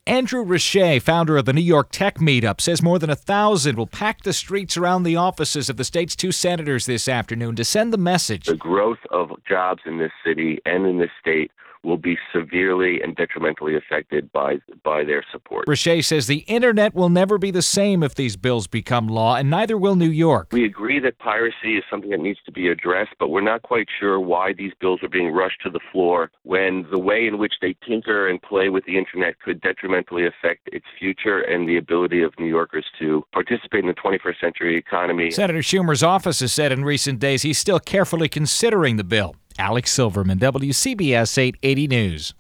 Andrew Richer, founder of the New York Tech Meetup, says more than 1,000 will pack the streets around the offices of the state's two senators this afternoon to send the message. The growth of jobs in this city and in this state will be severely and detrimentally affected by their support. Richer says the internet will never be the same if these bills become law, and neither will New York. We agree that piracy is something that needs to be addressed, but we're not quite sure why these bills are being rushed to the floor when the way in which they tinker and play with the internet could detrimentally affect its future and the ability of New Yorkers to participate in the 21st century economy. Senator Schumer's office has said in recent days he's still carefully considering the bill. Alex Silverman, WCBS 880 News.